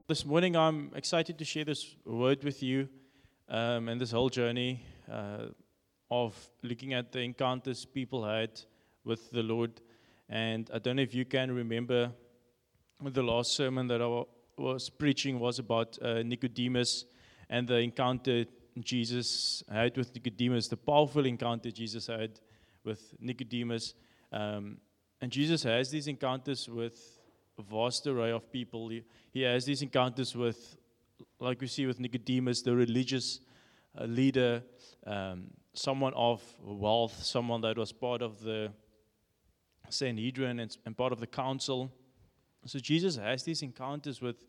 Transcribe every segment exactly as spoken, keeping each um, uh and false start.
This morning, I'm excited to share this word with you um, and this whole journey uh, of looking at the encounters people had with the Lord. And I don't know if you can remember the last sermon that I wa- was preaching was about uh, Nicodemus and the encounter Jesus had with Nicodemus, the powerful encounter Jesus had with Nicodemus. Um, and Jesus has these encounters with a vast array of people. He, he has these encounters with, like we see with Nicodemus, the religious uh, leader, um, someone of wealth, someone that was part of the Sanhedrin and, and part of the council. So Jesus has these encounters with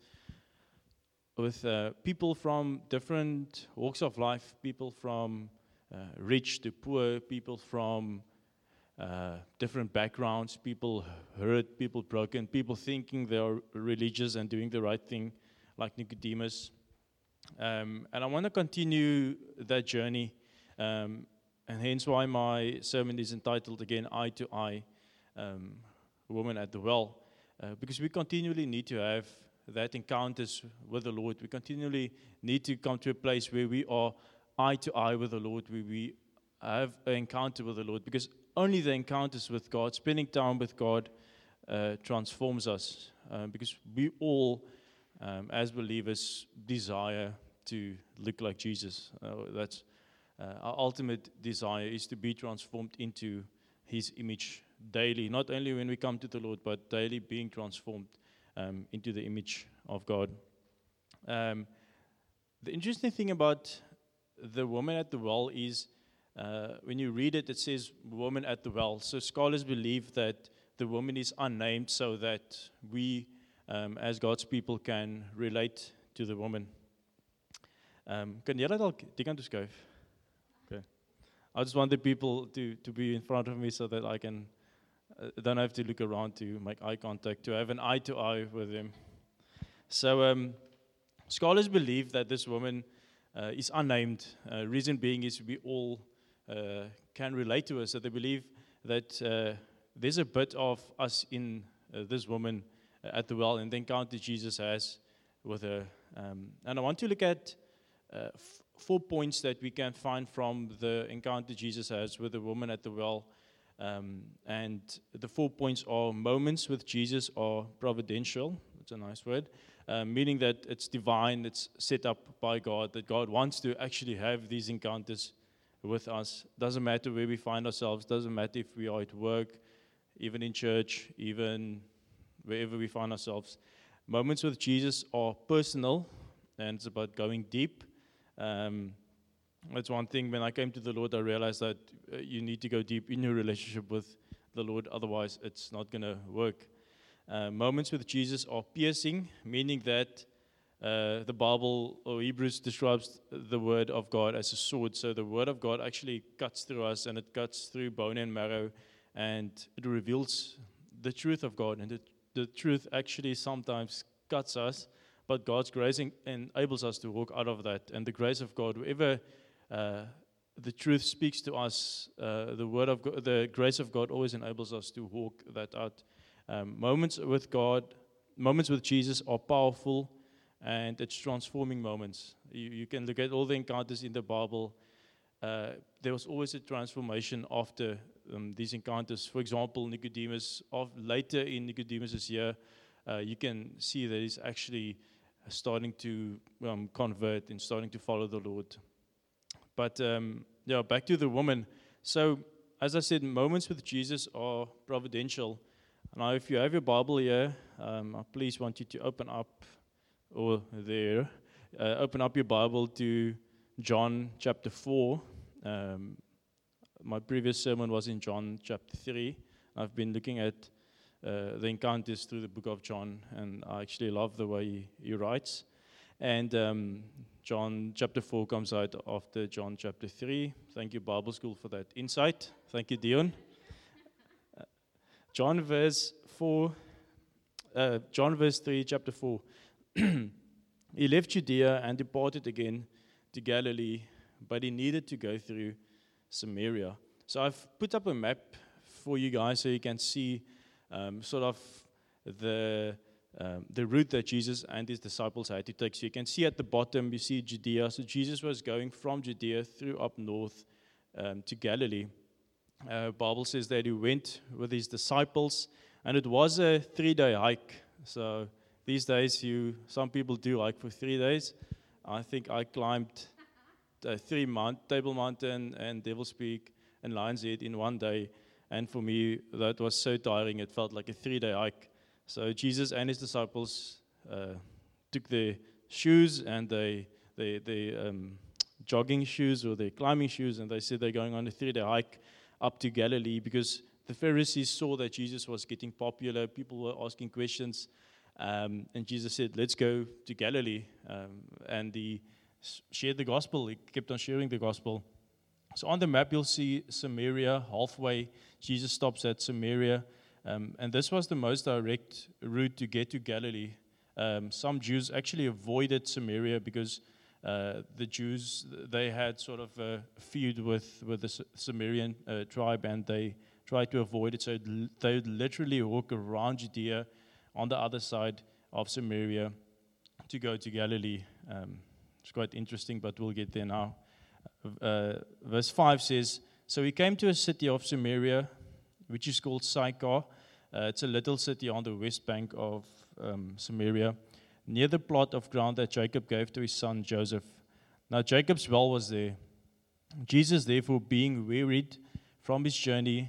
with uh, people from different walks of life, people from uh, rich to poor, people from uh, different backgrounds, people hurt, people broken, people thinking they are religious and doing the right thing, like Nicodemus. Um, and I want to continue that journey, um, and hence why my sermon is entitled again, Eye to Eye, um, Woman at the Well, uh, because we continually need to have that encounters with the Lord. We continually need to come to a place where we are eye to eye with the Lord, where we have an encounter with the Lord, because only the encounters with God, spending time with God, uh, transforms us, uh, because we all, um, as believers, desire to look like Jesus. Uh, that's uh, our ultimate desire, is to be transformed into His image daily, not only when we come to the Lord, but daily being transformed um, into the image of God. Um, the interesting thing about the woman at the well is, uh, when you read it, it says woman at the well. So scholars believe that the woman is unnamed so that we, um, as God's people, can relate to the woman. Um, Kan jy dalk die kant toe skuif? Okay. I just want the people to, to be in front of me so that I can, uh, don't have to look around to make eye contact, to have an eye to eye with them. So um, scholars believe that this woman uh, is unnamed. Uh, reason being is we all uh, can relate to her. So they believe that uh, there's a bit of us in uh, this woman uh, at the well, and the encounter Jesus has with her. Um, and I want to look at uh, f- four points that we can find from the encounter Jesus has with the woman at the well. Um, and the four points are: moments with Jesus are providential. That's a nice word. Uh, meaning that it's divine, it's set up by God, that God wants to actually have these encounters with us. Doesn't matter where we find ourselves, doesn't matter if we are at work, even in church, even wherever we find ourselves. Moments with Jesus are personal, and it's about going deep. Um, that's one thing. When I came to the Lord, I realized that uh, you need to go deep in your relationship with the Lord, otherwise it's not going to work. Uh, moments with Jesus are piercing, meaning that uh, the Bible or Hebrews describes the Word of God as a sword. So the Word of God actually cuts through us, and it cuts through bone and marrow, and it reveals the truth of God. And the, the truth actually sometimes cuts us, but God's grace en- enables us to walk out of that. And the grace of God, wherever uh, the truth speaks to us, uh, the Word of God, the grace of God always enables us to walk that out. Um, moments with God, moments with Jesus are powerful, and it's transforming moments. You, you can look at all the encounters in the Bible. Uh, there was always a transformation after um, these encounters. For example, Nicodemus, of, later in Nicodemus' year, uh, you can see that he's actually starting to um, convert and starting to follow the Lord. But um, yeah, back to the woman. So, as I said, moments with Jesus are providential. Now, if you have your Bible here, um, I please want you to open up, or there, uh, open up your Bible to John chapter four. Um, my previous sermon was in John chapter three. I've been looking at uh, the encounters through the book of John, and I actually love the way he, he writes. And um, John chapter four comes out after John chapter three. Thank you, Bible School, for that insight. Thank you, Dion. John verse four, uh, John verse three, chapter four. He left Judea and departed again to Galilee, but he needed to go through Samaria. So I've put up a map for you guys so you can see um, sort of the um, the route that Jesus and his disciples had to take. So you can see at the bottom, you see Judea. So Jesus was going from Judea through up north um, to Galilee. Uh, Bible says that he went with his disciples, and it was a three-day hike. So these days, you some people do hike for three days. I think I climbed uh, three mount, Table Mountain and Devil's Peak and Lion's Head in one day, and for me that was so tiring. It felt like a three-day hike. So Jesus and his disciples uh, took their shoes and they they they um, jogging shoes or their climbing shoes, and they said they're going on a three-day hike up to Galilee, because the Pharisees saw that Jesus was getting popular. People were asking questions, um, and Jesus said, let's go to Galilee. Um, and he shared the gospel. He kept on sharing the gospel. So on the map, you'll see Samaria. Halfway, Jesus stops at Samaria. Um, and this was the most direct route to get to Galilee. Um, some Jews actually avoided Samaria because Uh, the Jews, they had sort of a feud with, with the S- Samarian uh, tribe, and they tried to avoid it. So l- they would literally walk around Judea on the other side of Samaria to go to Galilee. Um, it's quite interesting, but we'll get there now. Uh, verse five says, so he came to a city of Samaria, which is called Sychar. Uh, it's a little city on the west bank of um, Samaria, near the plot of ground that Jacob gave to his son Joseph. Now Jacob's well was there. Jesus, therefore, being wearied from his journey,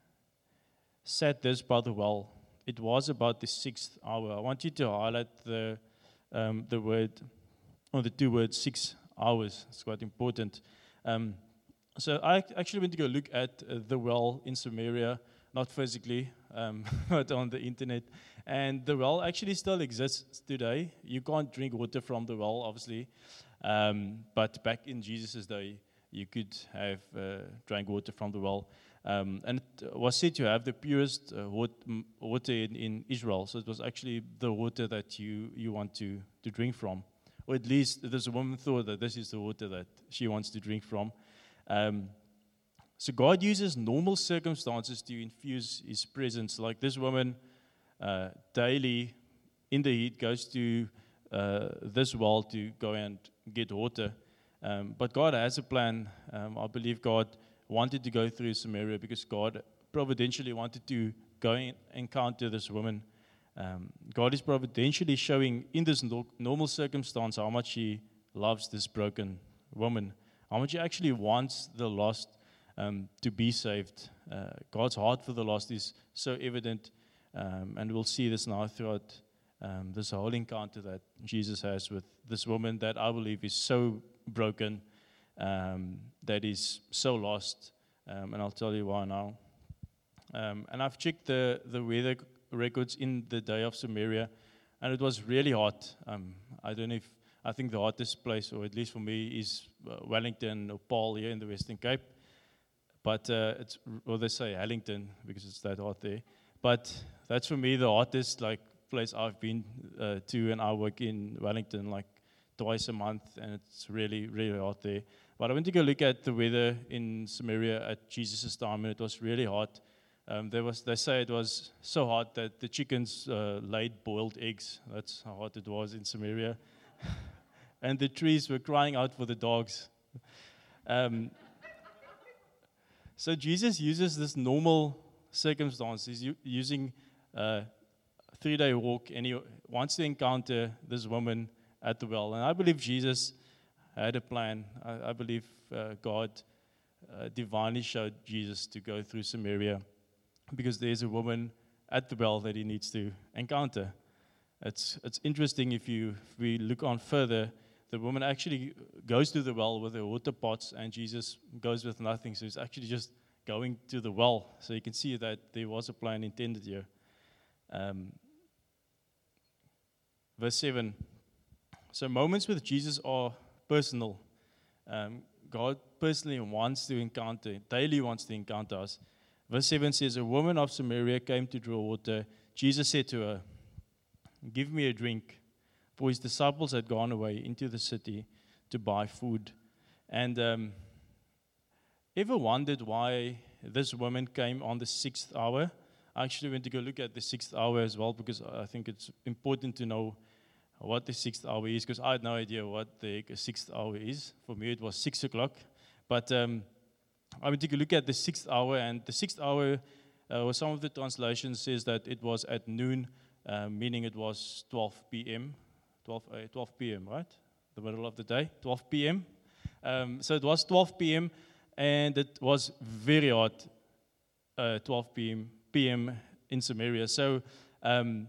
sat thus by the well. It was about the sixth hour. I want you to highlight the um, the word, or the two words, six hours. It's quite important. Um, so I actually went to go look at uh, the well in Samaria, not physically, um, but on the internet. And the well actually still exists today. You can't drink water from the well, obviously. Um, but back in Jesus' day, you could have uh, drank water from the well. Um, and it was said to have the purest uh, wat- water in, in Israel. So it was actually the water that you, you want to, to drink from. Or at least this woman thought that this is the water that she wants to drink from. Um, so God uses normal circumstances to infuse his presence. Like this woman uh, daily in the heat goes to uh, this well to go and get water. Um, but God has a plan. Um, I believe God wanted to go through Samaria because God providentially wanted to go and encounter this woman. Um, God is providentially showing in this no- normal circumstance how much he loves this broken woman, how much he actually wants the lost um, to be saved. Uh, God's heart for the lost is so evident, um, and we'll see this now throughout um, this whole encounter that Jesus has with this woman that I believe is so broken, um, that is so lost, um, and I'll tell you why now. Um, and I've checked the, the weather records in the day of Samaria, and it was really hot. Um, I don't know if, I think the hottest place, or at least for me, is uh, Wellington or Paarl here in the Western Cape. But uh, it's, well, they say Hellington because it's that hot there. But that's for me the hottest like place I've been uh, to, and I work in Wellington like twice a month, and it's really, really hot there. But I went to go look at the weather in Samaria at Jesus' time, and it was really hot. Um, there was, they say it was so hot that the chickens uh, laid boiled eggs. That's how hot it was in Samaria. And the trees were crying out for the dogs. Um, so Jesus uses this normal circumstance. He's u- using a three-day walk, and he wants to encounter this woman at the well. And I believe Jesus had a plan. I, I believe uh, God uh, divinely showed Jesus to go through Samaria, because there's a woman at the well that he needs to encounter. It's it's interesting if you if we look on further, the woman actually goes to the well with her water pots, and Jesus goes with nothing. So he's actually just going to the well. So you can see that there was a plan intended here. Um, verse seven. So moments with Jesus are personal. Um, God personally wants to encounter, daily wants to encounter us. Verse seven says, a woman of Samaria came to draw water. Jesus said to her, give me a drink, for his disciples had gone away into the city to buy food. And um, ever wondered why this woman came on the sixth hour? I actually went to go look at the sixth hour as well because I think it's important to know what the sixth hour is, because I had no idea what the heck a sixth hour is. For me, it was six o'clock. But um, I went to go look at the sixth hour, and the sixth hour, uh, or some of the translations says that it was at noon, uh, meaning it was twelve p.m., twelve, uh, twelve p.m., right? The middle of the day, twelve p.m. Um, so it was twelve p.m., and it was very hot, uh, twelve p.m. p.m. in Samaria. So um,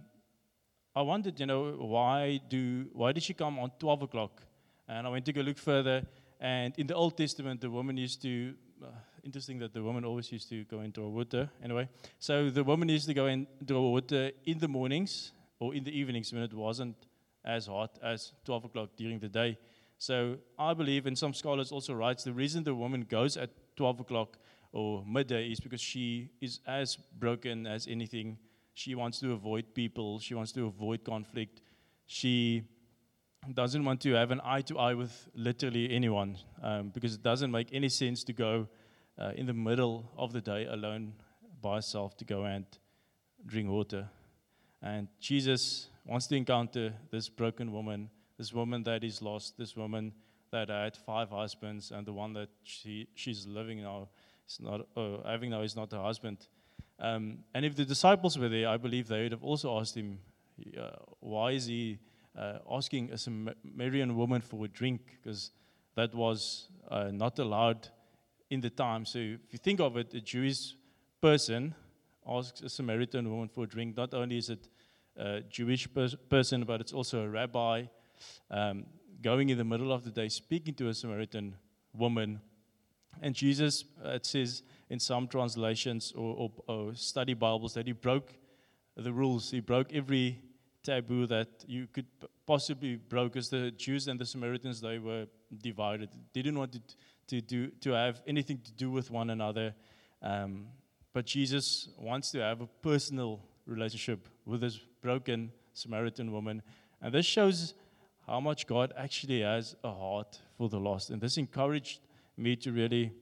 I wondered, you know, why do why did she come on twelve o'clock? And I went to go look further, and in the Old Testament, the woman used to, uh, interesting that the woman always used to go and draw water, anyway. So the woman used to go and draw water in the mornings or in the evenings when it wasn't as hot as twelve o'clock during the day. So I believe, and some scholars also writes, the reason the woman goes at twelve o'clock or midday is because she is as broken as anything. She wants to avoid people. She wants to avoid conflict. She doesn't want to have an eye-to-eye with literally anyone um, because it doesn't make any sense to go uh, in the middle of the day alone by herself to go and drink water. And Jesus wants to encounter this broken woman, this woman that is lost, this woman that had five husbands, and the one that she she's living now is not, uh, having now is not her husband. Um, and if the disciples were there, I believe they would have also asked him, uh, why is he uh, asking a Samaritan woman for a drink? Because that was uh, not allowed in the time. So if you think of it, a Jewish person asks a Samaritan woman for a drink. Not only is it a Jewish pers- person, but it's also a rabbi um, going in the middle of the day, speaking to a Samaritan woman. And Jesus, uh, it says in some translations or, or, or study Bibles that he broke the rules. He broke every taboo that you could p- possibly broke, because the Jews and the Samaritans, they were divided. They didn't want to, to, do, to have anything to do with one another. Um, but Jesus wants to have a personal relationship with this broken Samaritan woman. And this shows how much God actually has a heart for the lost. And this encouraged me to really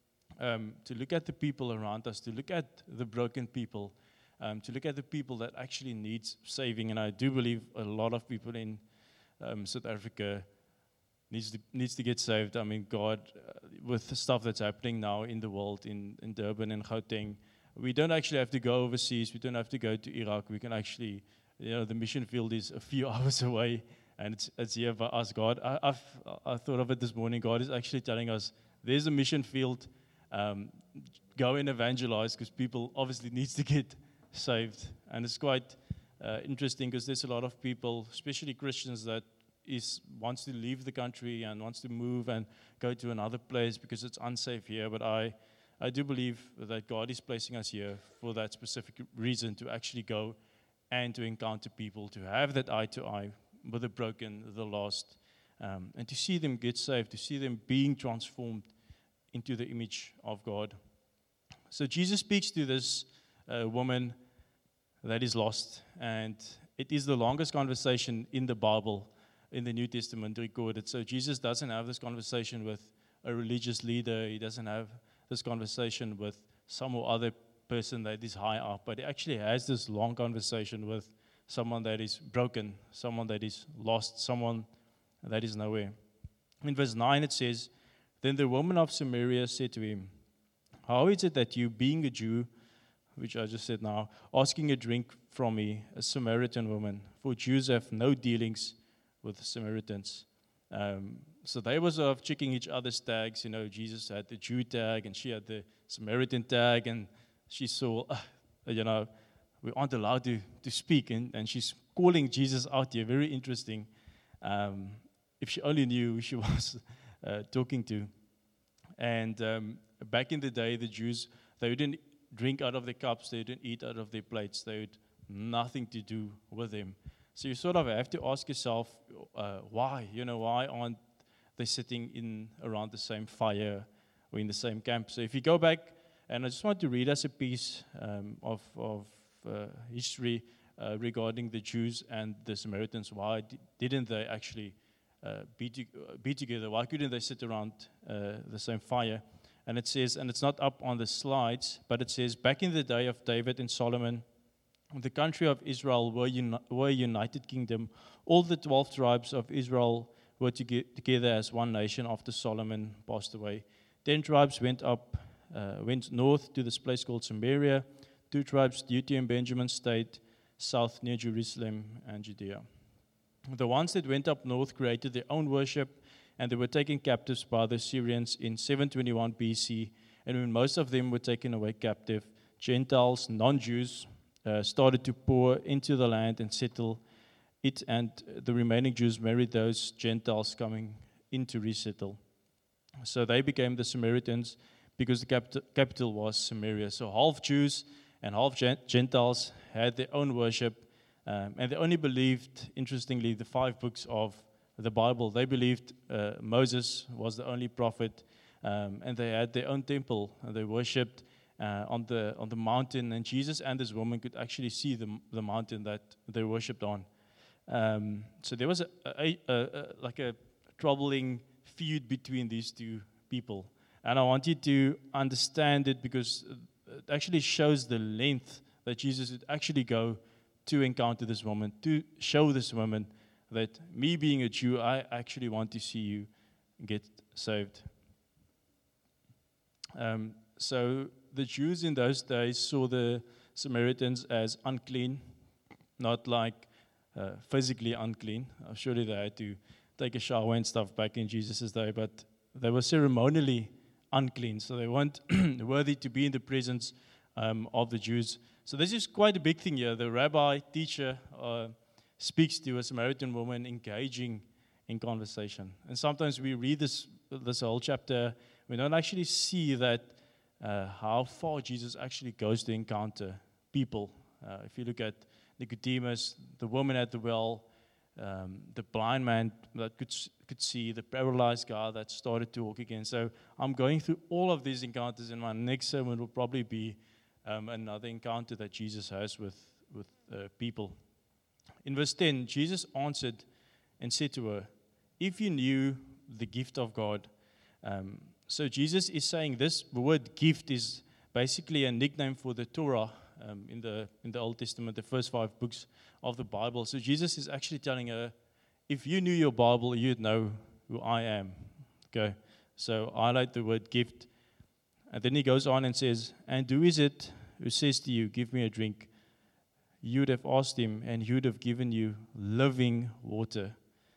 um, to look at the people around us, to look at the broken people, um, to look at the people that actually needs saving. And I do believe a lot of people in um, South Africa needs to, needs to get saved. I mean, God, uh, with the stuff that's happening now in the world, in, in Durban and Gauteng, we don't actually have to go overseas. We don't have to go to Iraq. We can actually, you know, the mission field is a few hours away, and it's, it's here by us, God. I, I've I thought of it this morning. God is actually telling us, there's a mission field. Um, go and evangelize, because people obviously needs to get saved. And it's quite uh, interesting, because there's a lot of people, especially Christians, that is wants to leave the country and wants to move and go to another place because it's unsafe here. But I, I do believe that God is placing us here for that specific reason, to actually go and to encounter people, to have that eye to eye with the broken, the lost, um, and to see them get saved, to see them being transformed into the image of God. So Jesus speaks to this uh, woman that is lost, and it is the longest conversation in the Bible, in the New Testament recorded. So Jesus doesn't have this conversation with a religious leader. He doesn't have this conversation with some or other person that is high up, but he actually has this long conversation with someone that is broken, someone that is lost, someone that is nowhere. In verse nine it says, "Then the woman of Samaria said to him, 'How is it that you, being a Jew,'" which I just said now, "'asking a drink from me, a Samaritan woman? For Jews have no dealings with Samaritans.'" Um, so they were sort of checking each other's tags. You know, Jesus had the Jew tag, and she had the Samaritan tag, and she saw, uh, you know, we aren't allowed to, to speak, and, and she's calling Jesus out here. Very interesting. Um, if she only knew who she was uh, talking to. And um, back in the day, the Jews, they didn't drink out of their cups, they didn't eat out of their plates, they had nothing to do with them. So you sort of have to ask yourself, uh, why? You know, why aren't they sitting in around the same fire or in the same camp? So if you go back, and I just want to read us a piece um, of, of uh, history uh, regarding the Jews and the Samaritans. Why d- didn't they actually uh, be, to, uh, be together? Why couldn't they sit around uh, the same fire? And it says, and it's not up on the slides, but it says, back in the day of David and Solomon, the country of Israel were, uni- were a united kingdom. All the twelve tribes of Israel were to get together as one nation after Solomon passed away. Ten tribes went up, uh, went north to this place called Samaria. Two tribes, Judah and Benjamin, stayed south near Jerusalem and Judea. The ones that went up north created their own worship, and they were taken captives by the Syrians in seven twenty-one B C. And when most of them were taken away captive, Gentiles, non-Jews, uh, started to pour into the land and settle it, and the remaining Jews married those Gentiles coming in to resettle. So they became the Samaritans because the capital, capital was Samaria. So half Jews and half Gentiles had their own worship, um, and they only believed, interestingly, the five books of the Bible. They believed uh, Moses was the only prophet, um, and they had their own temple. And they worshipped uh, on the on the mountain, and Jesus and this woman could actually see the the mountain that they worshipped on. Um, so there was a, a, a, a like a troubling feud between these two people, and I want you to understand it because it actually shows the length that Jesus would actually go to encounter this woman, to show this woman that me being a Jew, I actually want to see you get saved. Um, so the Jews in those days saw the Samaritans as unclean, not like uh, physically unclean. Uh, surely they had to take a shower and stuff back in Jesus' day, but they were ceremonially unclean, so they weren't worthy to be in the presence um, of the Jews. So this is quite a big thing here. The rabbi, teacher, uh, speaks to a Samaritan woman engaging in conversation. And sometimes we read this this whole chapter, we don't actually see that uh, how far Jesus actually goes to encounter people. Uh, if you look at Nicodemus, the woman at the well, um, the blind man that could could see, the paralyzed guy that started to walk again. So I'm going through all of these encounters, and my next sermon will probably be um, another encounter that Jesus has with, with uh, people. In verse ten, Jesus answered and said to her, if you knew the gift of God. Um, so Jesus is saying this word gift is basically a nickname for the Torah um, in the in the Old Testament, the first five books of the Bible. So Jesus is actually telling her, if you knew your Bible, you'd know who I am. Okay, so I highlight the word gift. And then he goes on and says, and who is it who says to you, give me a drink? You'd have asked him, and he would have given you living water.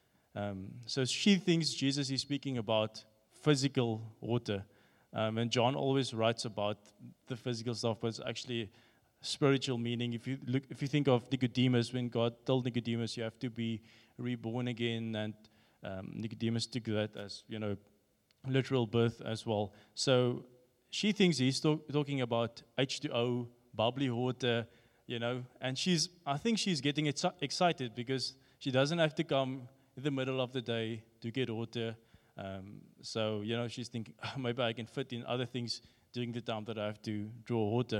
Um, so she thinks Jesus is speaking about physical water. Um, and John always writes about the physical stuff, but it's actually spiritual meaning. If you look, if you think of Nicodemus, when God told Nicodemus you have to be reborn again, and um, Nicodemus took that as, you know, literal birth as well. So she thinks he's talk, talking about H two O, bubbly water, you know, and she's, I think she's getting ex- excited because she doesn't have to come in the middle of the day to get water. Um, so, you know, she's thinking, oh, maybe I can fit in other things during the time that I have to draw water.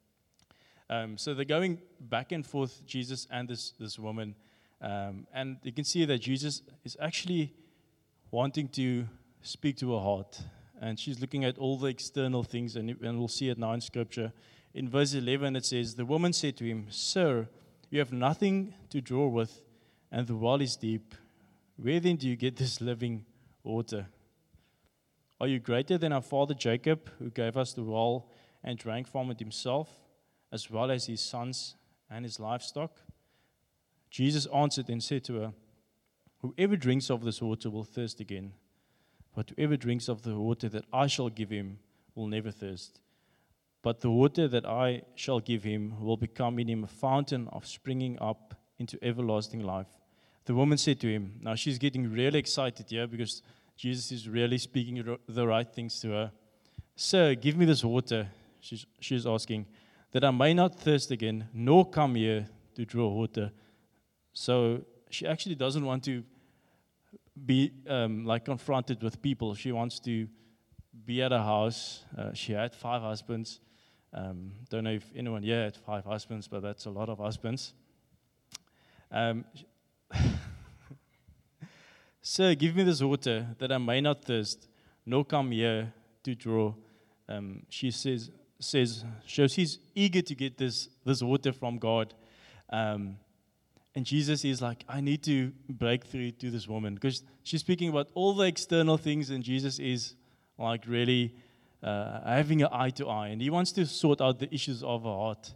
Um, so they're going back and forth, Jesus and this, this woman. Um, and you can see that Jesus is actually wanting to speak to her heart. And she's looking at all the external things, and, and we'll see it now in Scripture. In verse eleven, it says, the woman said to him, Sir, you have nothing to draw with, and the well is deep. Where then do you get this living water? Are you greater than our father Jacob, who gave us the well and drank from it himself, as well as his sons and his livestock? Jesus answered and said to her, whoever drinks of this water will thirst again, but whoever drinks of the water that I shall give him will never thirst. But the water that I shall give him will become in him a fountain of springing up into everlasting life. The woman said to him, now she's getting really excited here because Jesus is really speaking the right things to her. Sir, give me this water, she's, she's asking, that I may not thirst again, nor come here to draw water. So she actually doesn't want to be um, like confronted with people. She wants to be at a house. Uh, she had five husbands. Um, don't know if anyone here had five husbands, but that's a lot of husbands. Um, Sir, give me this water that I may not thirst, nor come here to draw. um, she says, says, so she's eager to get this, this water from God. Um, and Jesus is like, I need to break through to this woman, because she's speaking about all the external things, and Jesus is like really uh, having an eye to eye, and he wants to sort out the issues of her heart.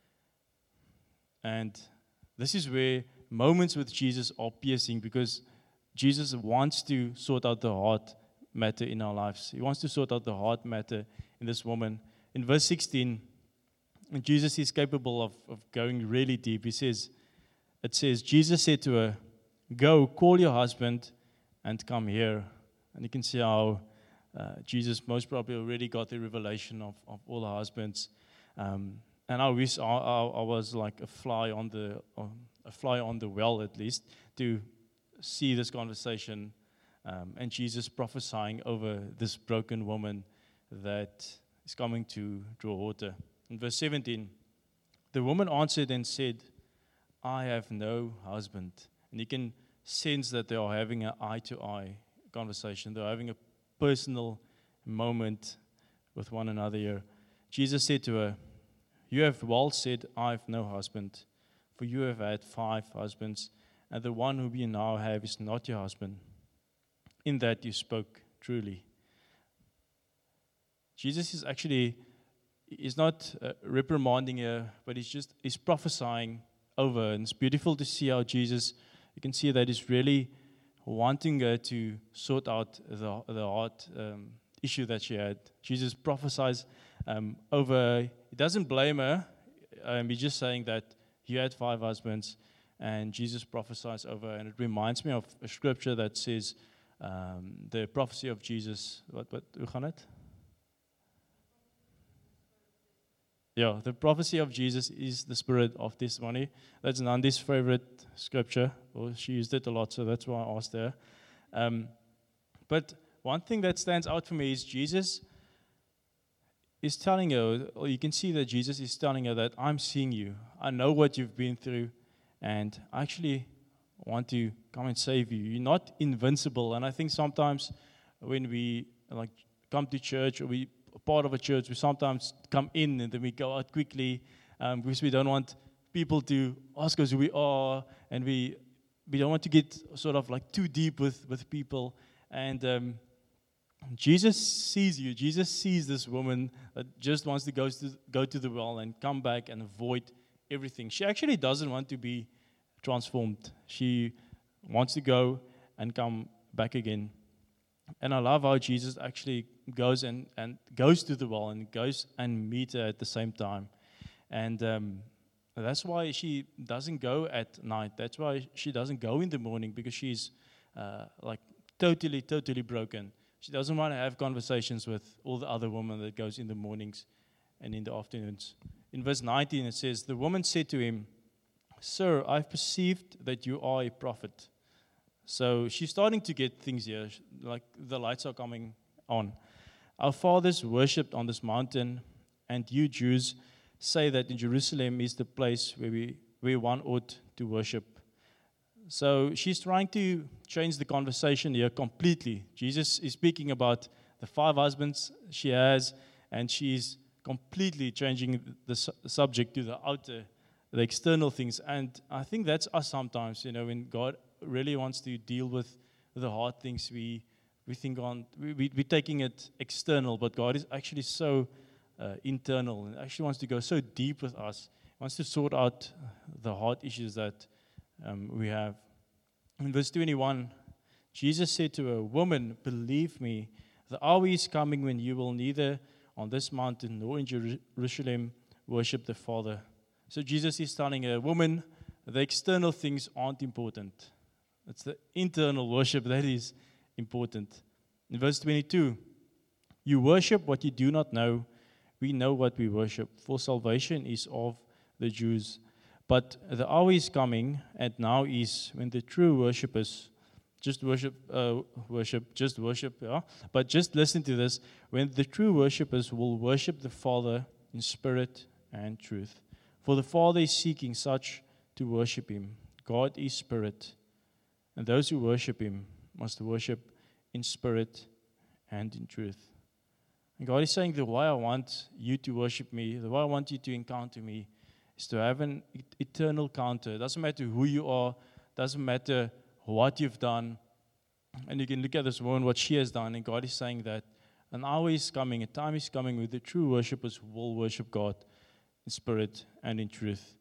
And this is where moments with Jesus are piercing, because Jesus wants to sort out the heart matter in our lives. He wants to sort out the heart matter in this woman. In verse sixteen, Jesus is capable of, of going really deep. He says, it says, Jesus said to her, go, call your husband and come here. And you can see how uh, Jesus most probably already got the revelation of, of all the husbands. Um, and I wish I, I, I was like a fly on the on, a fly on the well, at least, to see this conversation, um, and Jesus prophesying over this broken woman that is coming to draw water. In verse seventeen, the woman answered and said, I have no husband. And you can sense that they are having an eye-to-eye conversation. They're having a personal moment with one another here. Jesus said to her, you have well said, I have no husband, for you have had five husbands, and the one whom you now have is not your husband. In that you spoke truly. Jesus is actually, he's not uh, reprimanding her, but he's just, he's prophesying over. And it's beautiful to see how Jesus, you can see that he's really wanting her to sort out the, the heart um, issue that she had. Jesus prophesies um, over her. He doesn't blame her. Um, he's just saying that you had five husbands, and Jesus prophesies over her. And it reminds me of a scripture that says, um, the prophecy of Jesus. What, what, hoe gaan het? Yeah, the prophecy of Jesus is the spirit of testimony. That's Nandi's favorite scripture. Well, she used it a lot, so that's why I asked her. Um, but one thing that stands out for me is Jesus is telling her, or you can see that Jesus is telling her that I'm seeing you. I know what you've been through, and I actually want to come and save you. You're not invincible. And I think sometimes when we like come to church, or we part of a church, we sometimes come in and then we go out quickly um, because we don't want people to ask us who we are, and we we don't want to get sort of like too deep with, with people. And um, Jesus sees you. Jesus sees this woman that just wants to go to go to the well and come back and avoid everything. She actually doesn't want to be transformed. She wants to go and come back again. And I love how Jesus actually goes and, and goes to the well and goes and meets her at the same time. And um, that's why she doesn't go at night. That's why she doesn't go in the morning, because she's uh, like totally, totally broken. She doesn't want to have conversations with all the other women that goes in the mornings and in the afternoons. In verse nineteen it says, the woman said to him, Sir, I've perceived that you are a prophet. So she's starting to get things here, like the lights are coming on. Our fathers worshipped on this mountain, and you Jews say that in Jerusalem is the place where we where one ought to worship. So she's trying to change the conversation here completely. Jesus is speaking about the five husbands she has, and she's completely changing the su- subject to the outer, the external things. And I think that's us sometimes, you know, when God really wants to deal with the hard things, we we think on, we, we, we're taking it external, but God is actually so uh, internal, and actually wants to go so deep with us, wants to sort out the hard issues that um, we have. In verse twenty-one, Jesus said to her, Woman, believe me, the hour is coming when you will neither on this mountain nor in Jerusalem worship the Father. So Jesus is telling her, Woman, the external things aren't important. It's the internal worship that is important. In verse twenty-two, you worship what you do not know. We know what we worship, for salvation is of the Jews. But the hour is coming, and now is, when the true worshippers just worship, uh, worship, just worship, yeah. But just listen to this: when the true worshippers will worship the Father in spirit and truth. For the Father is seeking such to worship Him. God is spirit, and those who worship Him must worship in spirit and in truth. And God is saying, the way I want you to worship me, the way I want you to encounter me, is to have an et- eternal encounter. It doesn't matter who you are, doesn't matter what you've done. And you can look at this woman, what she has done, and God is saying that an hour is coming, a time is coming where the true worshippers will worship God in spirit and in truth.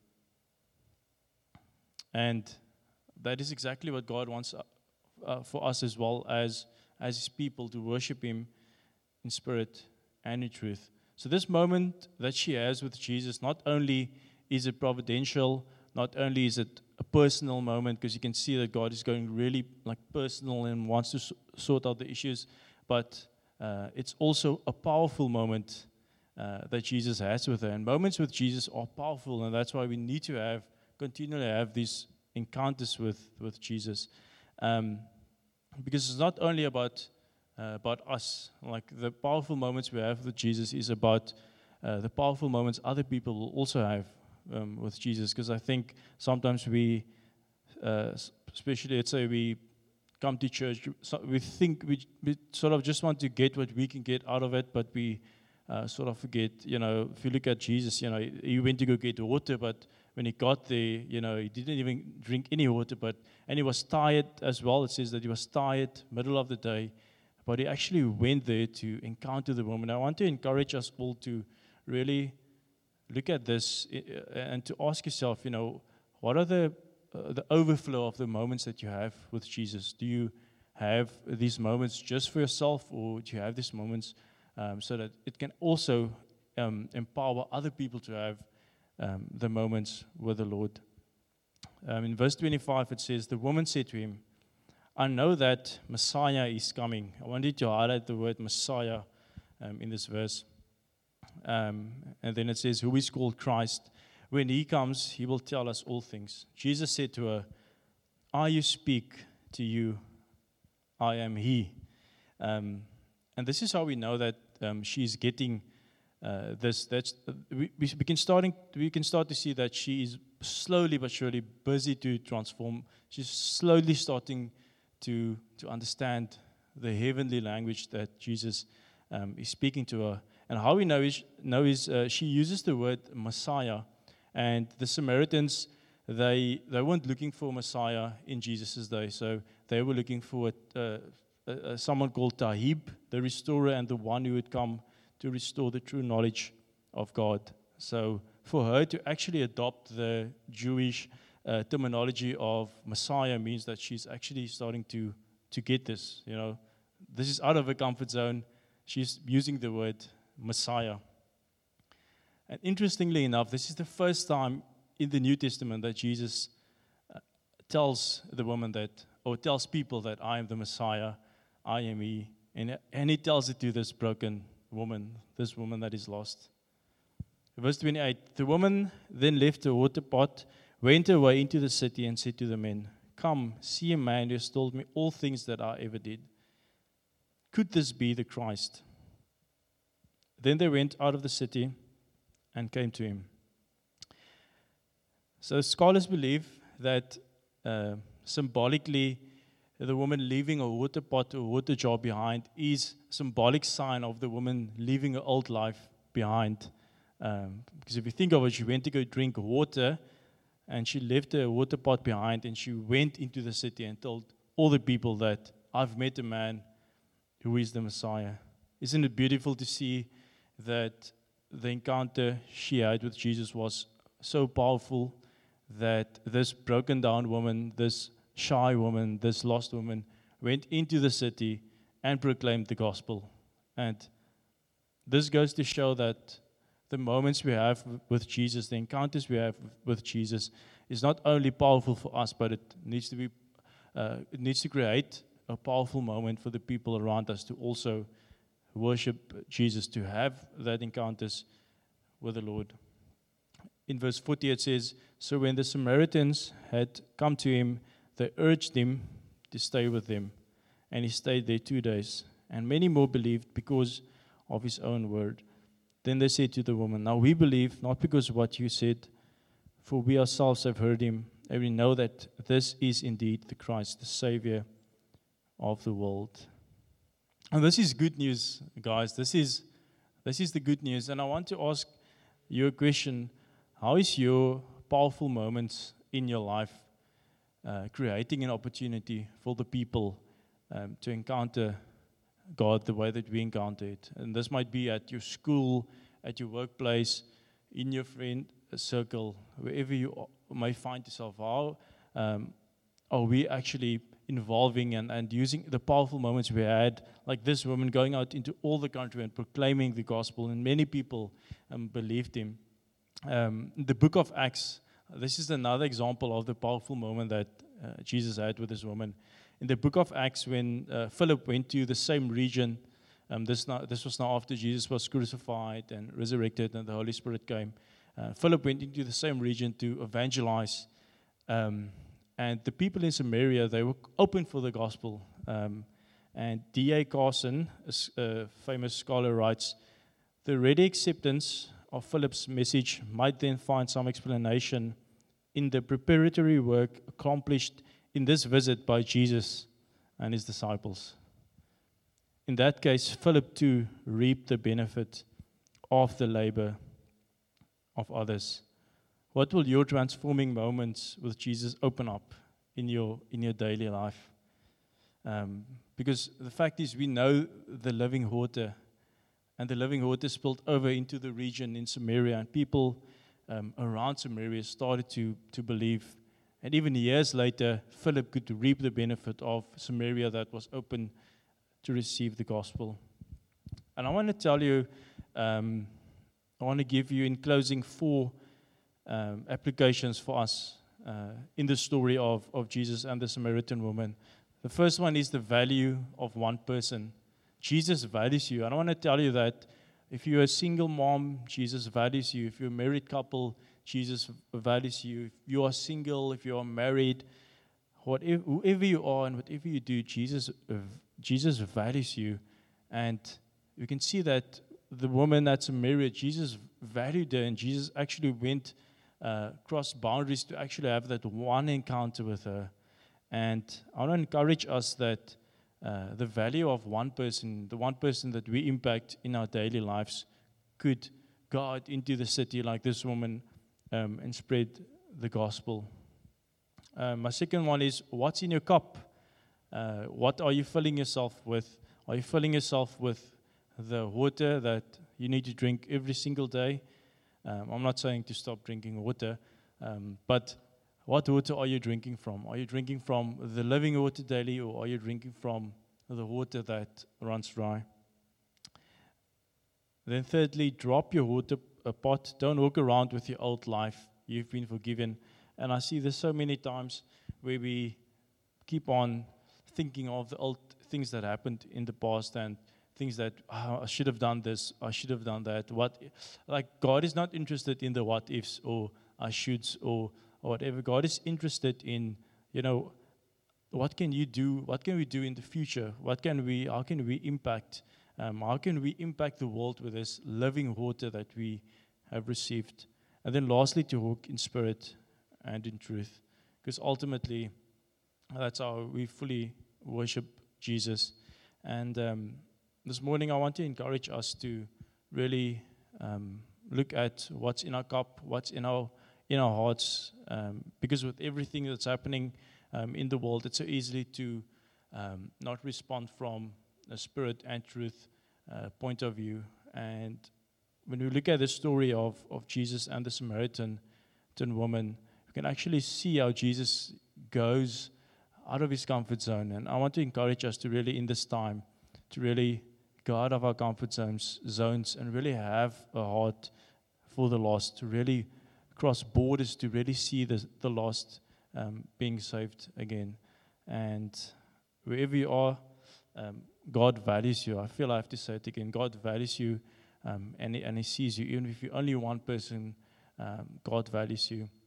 And that is exactly what God wants uh, uh, for us as well as, as His people, to worship Him in spirit and in truth. So this moment that she has with Jesus, not only is it providential, not only is it a personal moment, because you can see that God is going really like personal and wants to s- sort out the issues, but uh, it's also a powerful moment uh, that Jesus has with her. And moments with Jesus are powerful, and that's why we need to have continually have these encounters with with Jesus, um, because it's not only about uh, about us. Like the powerful moments we have with Jesus is about uh, the powerful moments other people will also have um, with Jesus. Because I think sometimes we, uh, s- especially let's say we come to church, so we think we, we sort of just want to get what we can get out of it, but we uh, sort of forget, you know, if you look at Jesus, you know, he he went to go get water, but when he got there, you know, he didn't even drink any water, but, and he was tired as well. It says that he was tired, middle of the day, but he actually went there to encounter the woman. I want to encourage us all to really look at this uh, and to ask yourself, you know, what are the uh, the overflow of the moments that you have with Jesus? Do you have these moments just for yourself, or do you have these moments um, so that it can also um, empower other people to have um, the moments with the Lord? Um, in verse twenty-five, it says, the woman said to him, I know that Messiah is coming. I wanted to highlight the word Messiah um, in this verse. Um, and then it says, who is called Christ. When he comes, he will tell us all things. Jesus said to her, I speak to you, I am he. Um, and this is how we know that um, she's getting uh, this. That's uh, we, we can starting we can start to see that she is slowly but surely busy to transform. She's slowly starting to to understand the heavenly language that Jesus um, is speaking to her. And how we know is know is uh, she uses the word Messiah. And the Samaritans, they they weren't looking for Messiah in Jesus' day, so they were looking for uh, uh, someone called Tahib, the restorer and the one who would come to restore the true knowledge of God. So for her to actually adopt the Jewish uh, terminology of Messiah means that she's actually starting to to get this. You know, this is out of her comfort zone. She's using the word Messiah. And interestingly enough, this is the first time in the New Testament that Jesus uh, tells the woman that, or tells people that I am the Messiah, I am He. And, and He tells it to this broken woman, this woman that is lost. Verse twenty-eight, the woman then left her water pot, went away into the city and said to the men, come, see a man who has told me all things that I ever did. Could this be the Christ? Then they went out of the city and came to him. So scholars believe that uh, symbolically, the woman leaving a water pot or water jar behind is a symbolic sign of the woman leaving her old life behind. Um, because if you think of it, she went to go drink water, and she left her water pot behind, and she went into the city and told all the people that I've met a man who is the Messiah. Isn't it beautiful to see that the encounter she had with Jesus was so powerful that this broken down woman, this shy woman, this lost woman, went into the city and proclaimed the gospel. And this goes to show that the moments we have with Jesus, the encounters we have with Jesus, is not only powerful for us, but it needs to be, uh, it needs to create a powerful moment for the people around us to also worship Jesus, to have that encounters with the Lord. In verse forty it says, so when the Samaritans had come to him, they urged him to stay with them. And he stayed there two days. And many more believed because of his own word. Then they said to the woman, now we believe not because of what you said, for we ourselves have heard him, and we know that this is indeed the Christ, the Savior of the world. And this is good news, guys. This is This is the good news. And I want to ask you a question. How is your powerful moments in your life uh, creating an opportunity for the people um, to encounter God the way that we encounter it? And this might be at your school, at your workplace, in your friend circle, wherever you may find yourself. How um, are we actually involving and, and using the powerful moments we had, like this woman going out into all the country and proclaiming the gospel, and many people um, believed him. Um, the book of Acts, this is another example of the powerful moment that uh, Jesus had with this woman. In the book of Acts, when uh, Philip went to the same region, um, this, now, this was now after Jesus was crucified and resurrected and the Holy Spirit came. Uh, Philip went into the same region to evangelize. Um, and the people in Samaria, they were open for the gospel. Um, and D A Carson, a, a famous scholar, writes, the ready acceptance of Philip's message might then find some explanation in the preparatory work accomplished in this visit by Jesus and his disciples. In that case, Philip too reaped the benefit of the labor of others. What will your transforming moments with Jesus open up in your in your daily life? Um, because the fact is, we know the living water, and the living water spilled over into the region in Samaria, and people um, around Samaria started to to believe. And even years later, Philip could reap the benefit of Samaria that was open to receive the gospel. And I want to tell you, um, I want to give you in closing four um, applications for us uh, in the story of, of Jesus and the Samaritan woman. The first one is the value of one person. Jesus values you. And I want to tell you that if you're a single mom, Jesus values you. If you're a married couple, Jesus values you. If you are single, if you are married, whatever, whoever you are and whatever you do, Jesus, uh, Jesus values you. And you can see that the woman at Samaria, Jesus valued her, and Jesus actually went uh, across boundaries to actually have that one encounter with her. And I want to encourage us that uh, the value of one person, the one person that we impact in our daily lives, could go out into the city like this woman um, and spread the gospel. Uh, my second one is, what's in your cup? Uh, what are you filling yourself with? Are you filling yourself with the water that you need to drink every single day? Um, I'm not saying to stop drinking water, um, but what water are you drinking from? Are you drinking from the living water daily, or are you drinking from the water that runs dry? Then thirdly, drop your water pot. Don't walk around with your old life. You've been forgiven. And I see this so many times where we keep on thinking of the old things that happened in the past and things that, oh, I should have done this, I should have done that. What, like God is not interested in the what ifs or I shoulds or, or whatever. God is interested in, you know, what can you do? What can we do in the future? What can we? How can we impact? Um, how can we impact the world with this living water that we have received? And then lastly, to walk in spirit and in truth, because ultimately that's how we fully worship Jesus. And um, this morning I want to encourage us to really um, look at what's in our cup, what's in our in our hearts, um, because with everything that's happening um, in the world, it's so easily to um, not respond from a spirit and truth uh, point of view. And when we look at the story of, of Jesus and the Samaritan woman, we can actually see how Jesus goes out of his comfort zone. And I want to encourage us to really, in this time, to really go out of our comfort zones, zones and really have a heart for the lost, to really cross borders, to really see the, the lost um, being saved again. And wherever you are, um, God values you. I feel I have to say it again. God values you, um, and, he, and He sees you. Even if you're only one person, um, God values you.